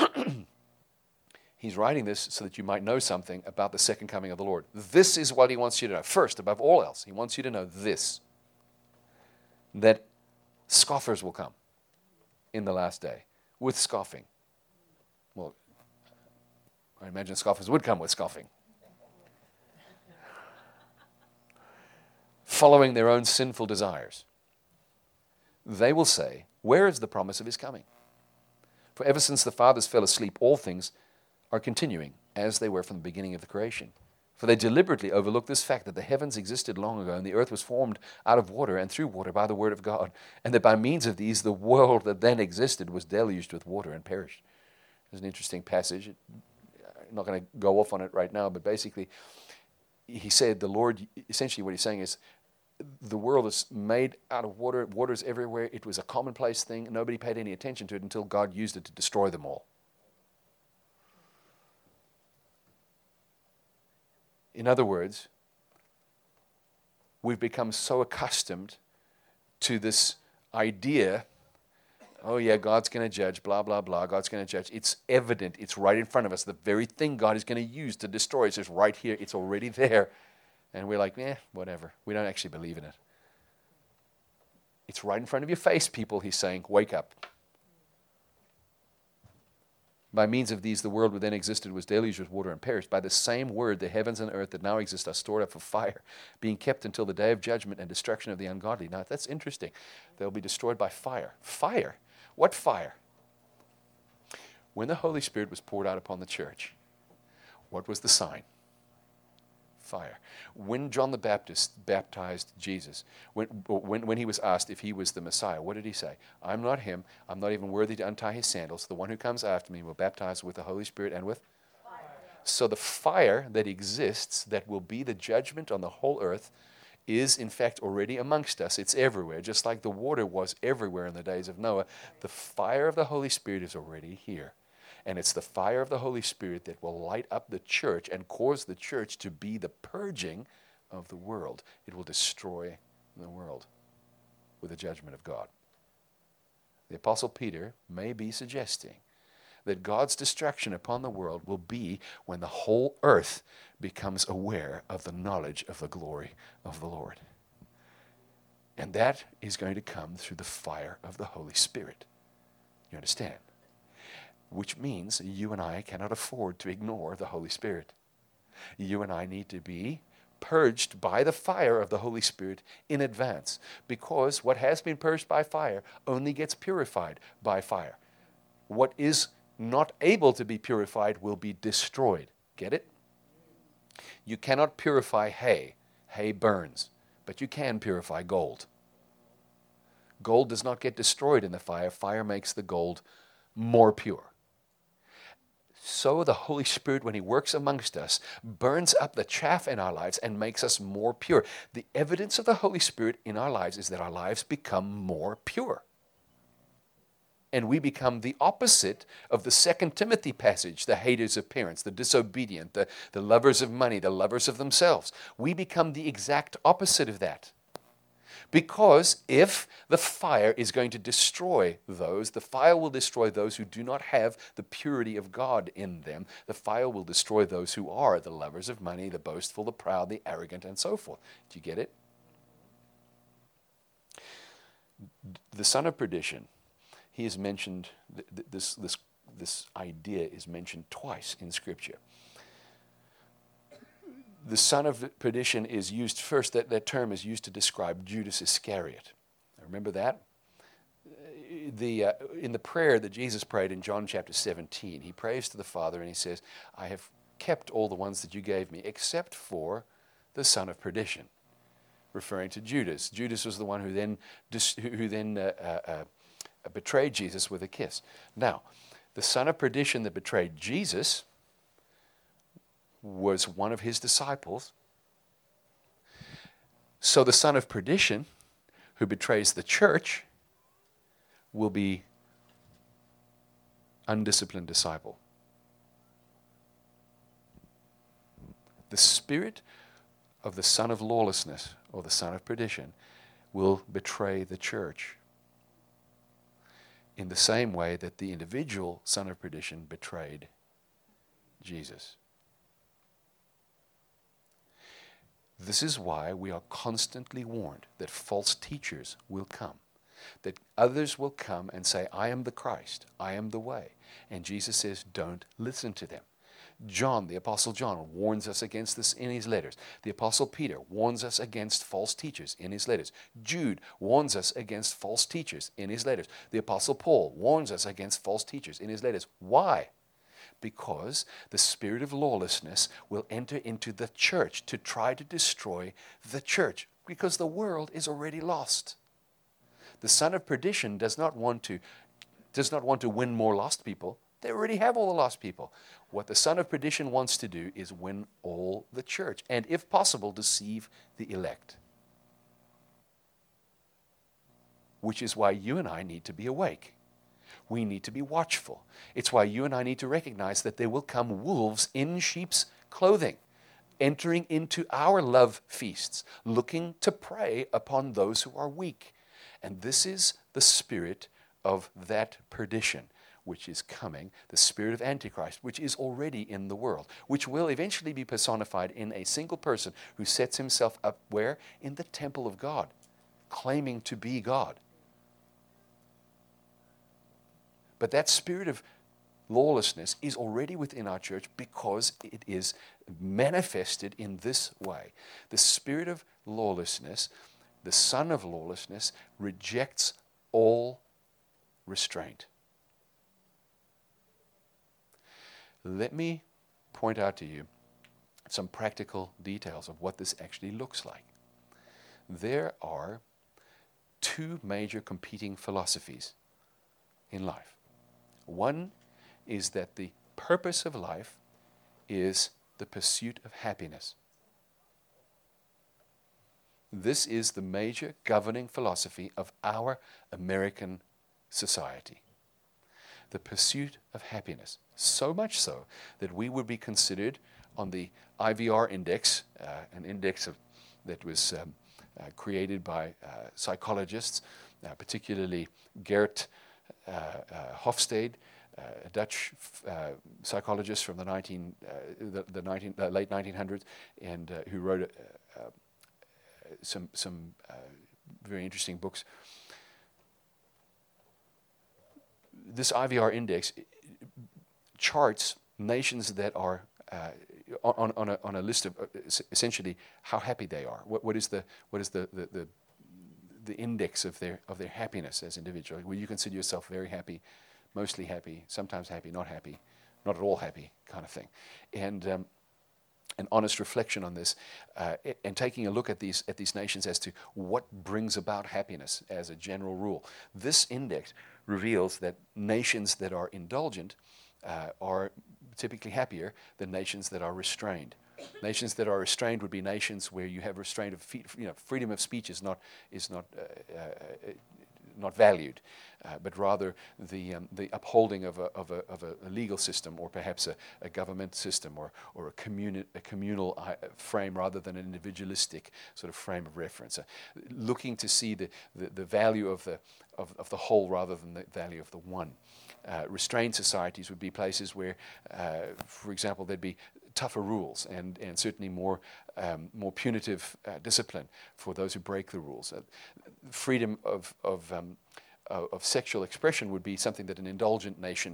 he's writing this so that you might know something about the second coming of the Lord. This is what he wants you to know. First, above all else, he wants you to know this, that scoffers will come in the last day with scoffing. Well, I imagine scoffers would come with scoffing. Following their own sinful desires. they will say, where is the promise of his coming? For ever since the fathers fell asleep, all things are continuing as they were from the beginning of the creation. For they deliberately overlook this fact that the heavens existed long ago, and the earth was formed out of water and through water by the word of God, and that by means of these the world that then existed was deluged with water and perished. It's an interesting passage. I'm not going to go off on it right now, but basically he said the Lord, essentially what he's saying is the world is made out of water. Water is everywhere. It was a commonplace thing. Nobody paid any attention to it until God used it to destroy them all. In other words, we've become so accustomed to this idea, oh yeah, God's going to judge, blah, blah, blah, God's going to judge. It's evident. It's right in front of us. The very thing God is going to use to destroy us is right here. It's already there. And we're like, whatever. We don't actually believe in it. It's right in front of your face, people, he's saying, wake up. By means of these, the world that then existed was deluged with water and perished. By the same word, the heavens and earth that now exist are stored up for fire, being kept until the day of judgment and destruction of the ungodly. Now, that's interesting. They'll be destroyed by fire. Fire? What fire? When the Holy Spirit was poured out upon the church, what was the sign? Fire. When John the Baptist baptized Jesus, when he was asked if he was the Messiah, what did he say? I'm not him. I'm not even worthy to untie his sandals. The one who comes after me will baptize with the Holy Spirit and with fire. So the fire that exists, that will be the judgment on the whole earth, is in fact already amongst us. It's everywhere. Just like the water was everywhere in the days of Noah, the fire of the Holy Spirit is already here. And it's the fire of the Holy Spirit that will light up the church and cause the church to be the purging of the world. It will destroy the world with the judgment of God. The Apostle Peter may be suggesting that God's destruction upon the world will be when the whole earth becomes aware of the knowledge of the glory of the Lord. And that is going to come through the fire of the Holy Spirit. You understand? Which means you and I cannot afford to ignore the Holy Spirit. You and I need to be purged by the fire of the Holy Spirit in advance, because what has been purged by fire only gets purified by fire. What is not able to be purified will be destroyed. Get it? You cannot purify hay. Hay burns, but you can purify gold. Gold does not get destroyed in the fire. Fire makes the gold more pure. So the Holy Spirit, when he works amongst us, burns up the chaff in our lives and makes us more pure. The evidence of the Holy Spirit in our lives is that our lives become more pure. And we become the opposite of the 2 Timothy passage, the haters of parents, the disobedient, the lovers of money, the lovers of themselves. We become the exact opposite of that. Because if the fire is going to destroy those, the fire will destroy those who do not have the purity of God in them. The fire will destroy those who are the lovers of money, the boastful, the proud, the arrogant, and so forth. Do you get it? The son of perdition, he is mentioned, this idea is mentioned twice in Scripture. The son of perdition is used first, that term is used to describe Judas Iscariot. Remember that? In the prayer that Jesus prayed in John chapter 17, he prays to the Father and he says, I have kept all the ones that you gave me except for the son of perdition, referring to Judas. Judas was the one who then betrayed Jesus with a kiss. Now, the son of perdition that betrayed Jesus was one of his disciples. So the son of perdition who betrays the church will be undisciplined disciple. The spirit of the son of lawlessness or the son of perdition will betray the church in the same way that the individual son of perdition betrayed Jesus. This is why we are constantly warned that false teachers will come, that others will come and say, I am the Christ, I am the way. And Jesus says, don't listen to them. John, the Apostle John, warns us against this in his letters. The Apostle Peter warns us against false teachers in his letters. Jude warns us against false teachers in his letters. The Apostle Paul warns us against false teachers in his letters. Why? Because the spirit of lawlessness will enter into the church to try to destroy the church, because the world is already lost. The son of perdition does not want to win more lost people. They already have all the lost people. What the son of perdition wants to do is win all the church, and if possible, deceive the elect. Which is why you and I need to be awake. We need to be watchful. It's why you and I need to recognize that there will come wolves in sheep's clothing, entering into our love feasts, looking to prey upon those who are weak. And this is the spirit of that perdition which is coming, the spirit of Antichrist, which is already in the world, which will eventually be personified in a single person who sets himself up where? In the temple of God, claiming to be God. But that spirit of lawlessness is already within our church because it is manifested in this way. The spirit of lawlessness, the son of lawlessness, rejects all restraint. Let me point out to you some practical details of what this actually looks like. There are two major competing philosophies in life. One is that the purpose of life is the pursuit of happiness. This is the major governing philosophy of our American society. The pursuit of happiness. So much so that we would be considered on the IVR index, an index that was created by psychologists, particularly Gert Hofstede, a Dutch psychologist from the late 1900s, and who wrote some very interesting books. This IVR index charts nations that are on a list of essentially how happy they are. What is the index of their happiness as individuals? Will you consider yourself very happy, mostly happy, sometimes happy, not at all happy, kind of thing? And an honest reflection on this, and taking a look at these nations as to what brings about happiness as a general rule. This index reveals that nations that are indulgent are typically happier than nations that are restrained. Nations that are restrained would be nations where you have restraint of freedom of speech is not valued, but rather the upholding of a legal system, or perhaps a government system, or a communal frame rather than an individualistic sort of frame of reference. Looking to see the value of the whole rather than the value of the one. Restrained societies would be places where, for example, there'd be tougher rules and certainly more punitive discipline for those who break the rules. Freedom of sexual expression would be something that an indulgent nation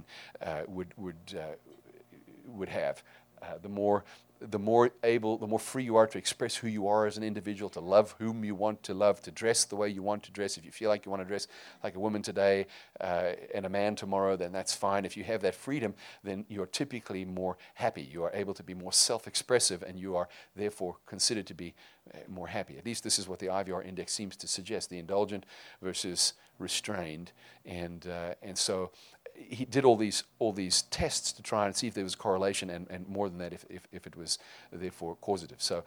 would have. The more free you are to express who you are as an individual, to love whom you want to love, to dress the way you want to dress. If you feel like you want to dress like a woman today and a man tomorrow, then that's fine. If you have that freedom, then you're typically more happy. You are able to be more self-expressive, and you are therefore considered to be more happy. At least this is what the IVR index seems to suggest: the indulgent versus restrained, and so he did all these tests to try and see if there was a correlation, and more than that, if it was therefore causative. So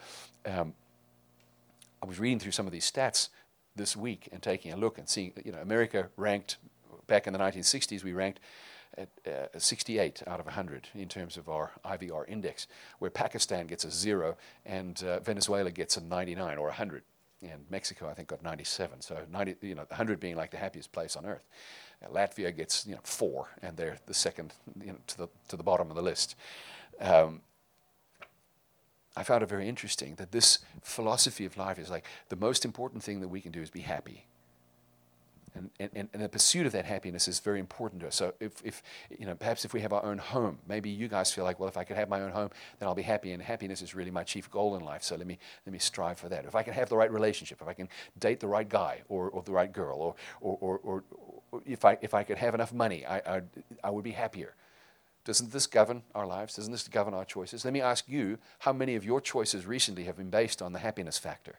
I was reading through some of these stats this week and taking a look and seeing, America ranked, back in the 1960s, we ranked at 68 out of 100 in terms of our IVR index, where Pakistan gets a 0 and Venezuela gets a 99 or 100. And Mexico, I think, got 97. So 100 being like the happiest place on earth. Latvia gets 4, and they're the second to the bottom of the list. I found it very interesting that this philosophy of life is like the most important thing that we can do is be happy. And the pursuit of that happiness is very important to us. So if perhaps if we have our own home, maybe you guys feel like, well, if I could have my own home, then I'll be happy, and happiness is really my chief goal in life. So let me strive for that. If I can have the right relationship, if I can date the right guy or the right girl, or if I could have enough money, I would be happier. Doesn't this govern our lives? Doesn't this govern our choices? Let me ask you, how many of your choices recently have been based on the happiness factor?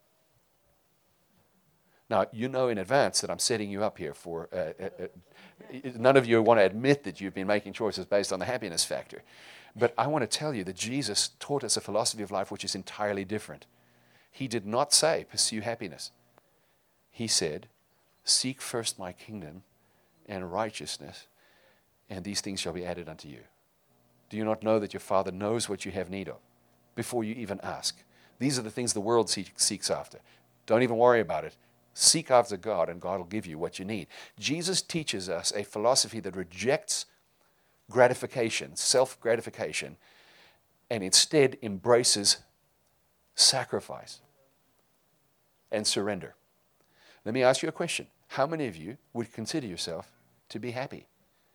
Now, you know in advance that I'm setting you up here for, none of you want to admit that you've been making choices based on the happiness factor. But I want to tell you that Jesus taught us a philosophy of life which is entirely different. He did not say, pursue happiness. He said, seek first my kingdom and righteousness, and these things shall be added unto you. Do you not know that your Father knows what you have need of before you even ask? These are the things the world seeks after. Don't even worry about it. Seek after God, and God will give you what you need. Jesus teaches us a philosophy that rejects gratification, self-gratification, and instead embraces sacrifice and surrender. Let me ask you a question. How many of you would consider yourself to be happy?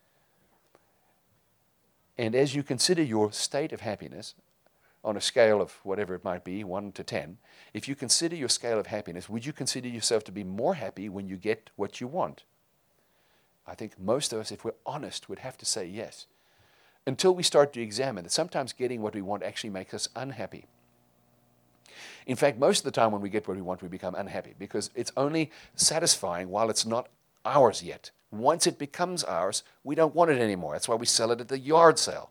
And as you consider your state of happiness, on a scale of whatever it might be, 1 to 10, if you consider your scale of happiness, would you consider yourself to be more happy when you get what you want? I think most of us, if we're honest, would have to say yes. Until we start to examine that sometimes getting what we want actually makes us unhappy. In fact, most of the time when we get what we want, we become unhappy because it's only satisfying while it's not ours yet. Once it becomes ours, we don't want it anymore. That's why we sell it at the yard sale.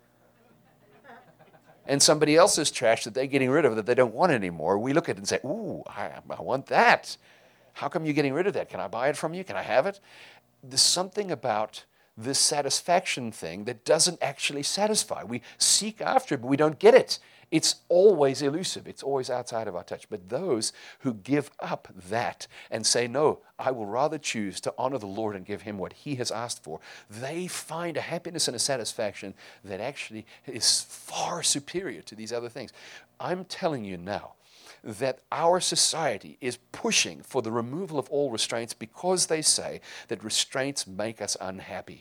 And somebody else's trash that they're getting rid of that they don't want anymore, we look at it and say, ooh, I want that. How come you're getting rid of that? Can I buy it from you? Can I have it? There's something about this satisfaction thing that doesn't actually satisfy. We seek after it, but we don't get it. It's always elusive. It's always outside of our touch. But those who give up that and say, no, I will rather choose to honor the Lord and give him what he has asked for, they find a happiness and a satisfaction that actually is far superior to these other things. I'm telling you now that our society is pushing for the removal of all restraints because they say that restraints make us unhappy.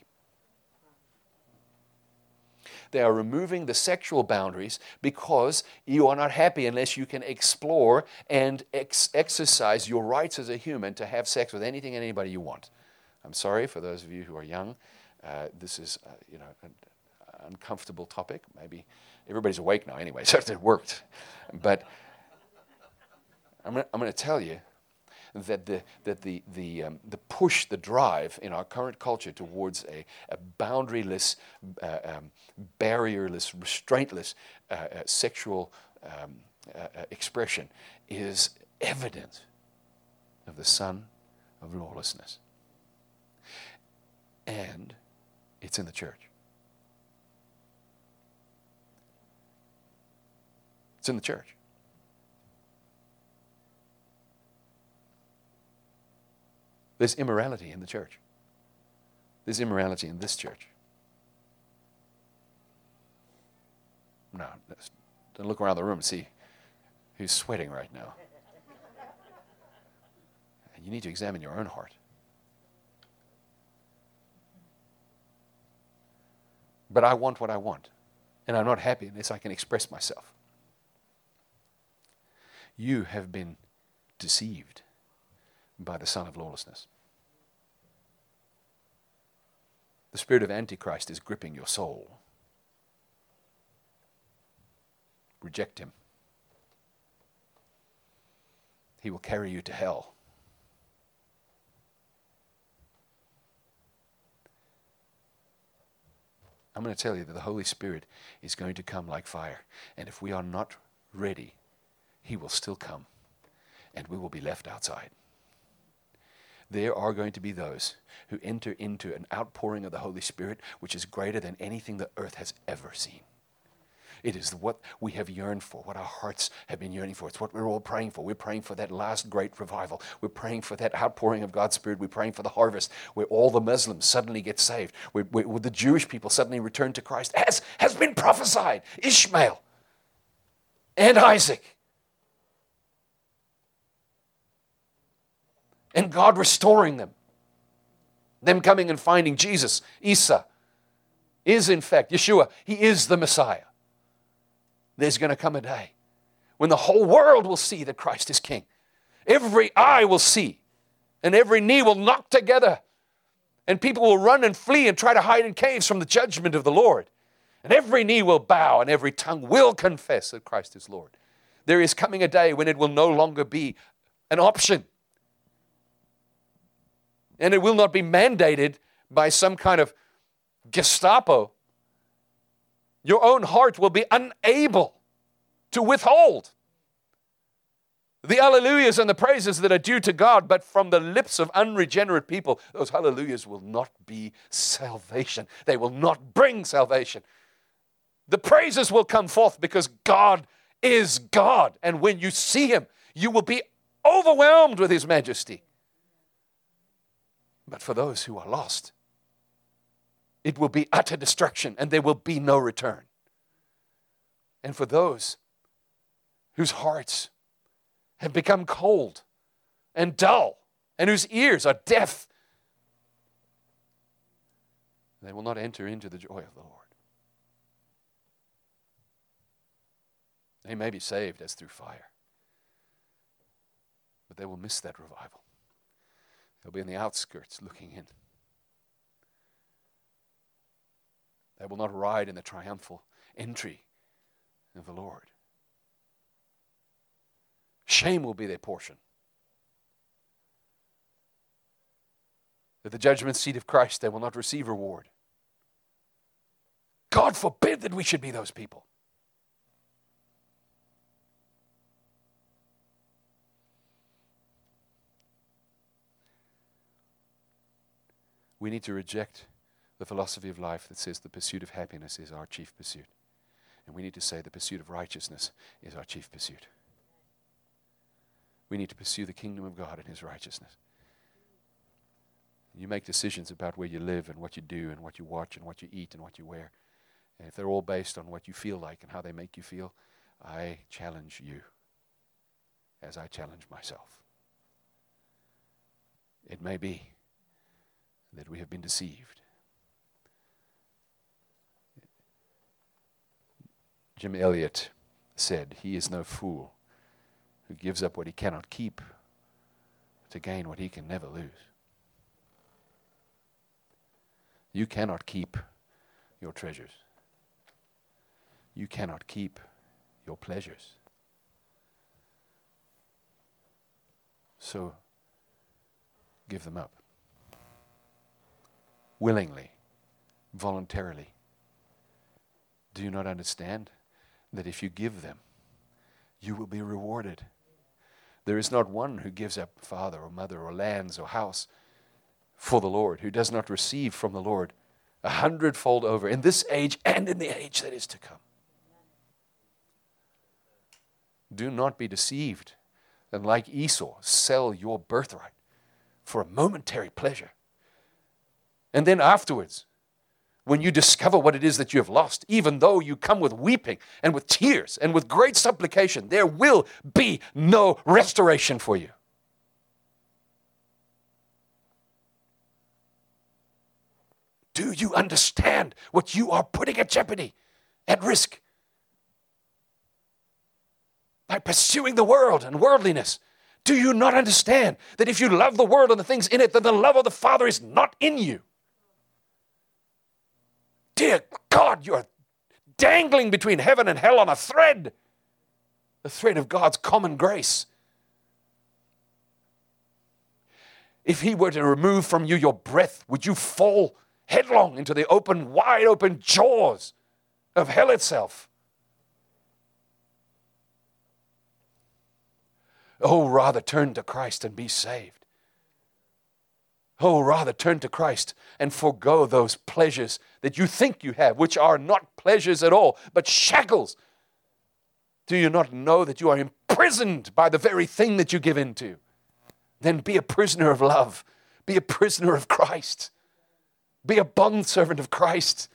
They are removing the sexual boundaries because you are not happy unless you can explore and exercise your rights as a human to have sex with anything and anybody you want. I'm sorry for those of you who are young. This is an uncomfortable topic. Maybe everybody's awake now anyway, so it worked. But I'm going to tell you that the push, the drive in our current culture towards a boundaryless, barrierless, restraintless sexual expression is evidence of the son of lawlessness. And it's in the church. It's in the church. There's immorality in the church. There's immorality in this church. No, don't look around the room and see who's sweating right now. And you need to examine your own heart. But I want what I want, and I'm not happy unless I can express myself. You have been deceived by the son of lawlessness. The spirit of Antichrist is gripping your soul. Reject him. He will carry you to hell. I'm going to tell you that the Holy Spirit is going to come like fire. And if we are not ready, he will still come. And we will be left outside. There are going to be those who enter into an outpouring of the Holy Spirit which is greater than anything the earth has ever seen. It is what we have yearned for, what our hearts have been yearning for. It's what we're all praying for. We're praying for that last great revival. We're praying for that outpouring of God's Spirit. We're praying for the harvest where all the Muslims suddenly get saved, where the Jewish people suddenly return to Christ, as has been prophesied. Ishmael and Isaac. And God restoring them Them coming and finding Jesus, Isa, is in fact Yeshua. He is the Messiah. There's going to come a day when the whole world will see that Christ is King. Every eye will see, and every knee will knock together, and people will run and flee and try to hide in caves from the judgment of the Lord. And every knee will bow, and every tongue will confess that Christ is Lord. There is coming a day when it will no longer be an option. And it will not be mandated by some kind of Gestapo. Your own heart will be unable to withhold the hallelujahs and the praises that are due to God, but from the lips of unregenerate people, those hallelujahs will not be salvation. They will not bring salvation. The praises will come forth because God is God. And when you see Him, you will be overwhelmed with His majesty. But for those who are lost, it will be utter destruction and there will be no return. And for those whose hearts have become cold and dull and whose ears are deaf, they will not enter into the joy of the Lord. They may be saved as through fire, but they will miss that revival. They'll be in the outskirts looking in. They will not ride in the triumphal entry of the Lord. Shame will be their portion. At the judgment seat of Christ, they will not receive reward. God forbid that we should be those people. We need to reject the philosophy of life that says the pursuit of happiness is our chief pursuit. And we need to say the pursuit of righteousness is our chief pursuit. We need to pursue the kingdom of God and His righteousness. You make decisions about where you live and what you do and what you watch and what you eat and what you wear. And if they're all based on what you feel like and how they make you feel, I challenge you as I challenge myself. It may be that we have been deceived. Jim Elliot said, "He is no fool who gives up what he cannot keep to gain what he can never lose." You cannot keep your treasures. You cannot keep your pleasures. So give them up. Willingly, voluntarily. Do you not understand that if you give them, you will be rewarded? There is not one who gives up father or mother or lands or house for the Lord who does not receive from the Lord 100-fold over in this age and in the age that is to come. Do not be deceived and like Esau sell your birthright for a momentary pleasure. And then afterwards, when you discover what it is that you have lost, even though you come with weeping and with tears and with great supplication, there will be no restoration for you. Do you understand what you are putting at jeopardy, at risk? By pursuing the world and worldliness. Do you not understand that if you love the world and the things in it, then the love of the Father is not in you? Dear God, you're dangling between heaven and hell on a thread. The thread of God's common grace. If He were to remove from you your breath, would you fall headlong into the open, wide open jaws of hell itself? Oh, rather turn to Christ and be saved. Oh, rather turn to Christ and forego those pleasures that you think you have, which are not pleasures at all, but shackles. Do you not know that you are imprisoned by the very thing that you give into? Then be a prisoner of love. Be a prisoner of Christ. Be a bondservant of Christ.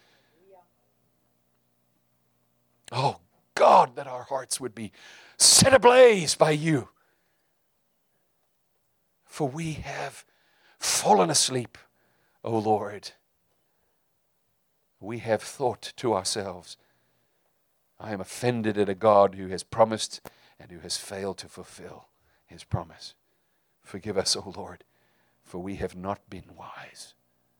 Oh, God, that our hearts would be set ablaze by you. For we have fallen asleep O Lord, we have thought to ourselves, I am offended at a God who has promised and who has failed to fulfill his promise. Forgive us, O Lord, for we have not been wise.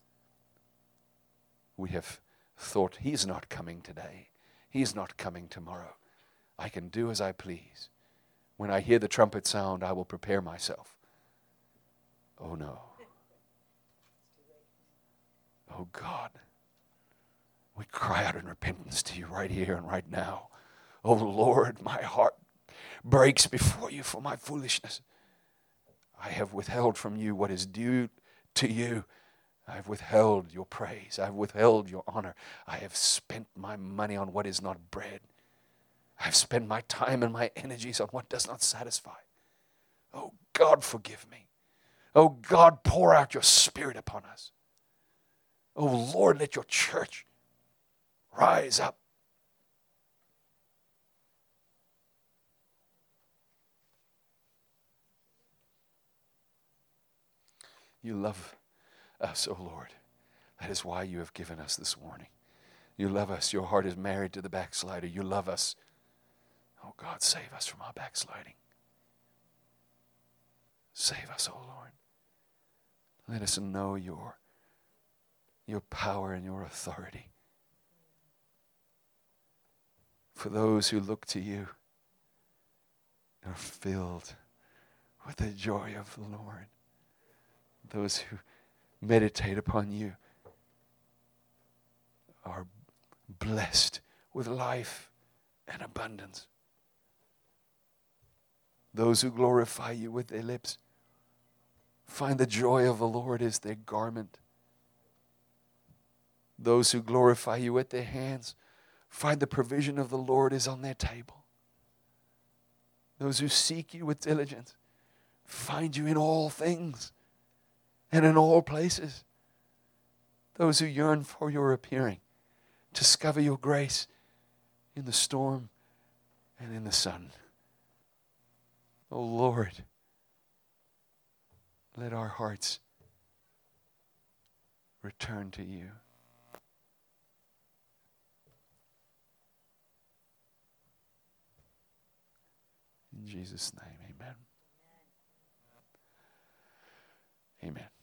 We have thought, he's not coming today. He's not coming tomorrow. I can do as I please. When I hear the trumpet sound, I will prepare myself. Oh no. Oh God. We cry out in repentance to you right here and right now. Oh Lord, my heart breaks before you for my foolishness. I have withheld from you what is due to you. I have withheld your praise. I have withheld your honor. I have spent my money on what is not bread. I have spent my time and my energies on what does not satisfy. Oh God, forgive me. Oh God, pour out your Spirit upon us. Oh Lord, let your church rise up. You love us, oh Lord. That is why you have given us this warning. You love us. Your heart is married to the backslider. You love us. Oh God, save us from our backsliding. Save us, oh Lord. Let us know your power and your authority. For those who look to you are filled with the joy of the Lord. Those who meditate upon you are blessed with life and abundance. Those who glorify you with their lips find the joy of the Lord is their garment. Those who glorify you with their hands find the provision of the Lord is on their table. Those who seek you with diligence find you in all things and in all places. Those who yearn for your appearing discover your grace in the storm and in the sun. Oh Lord, let our hearts return to you. In Jesus' name, amen. Amen.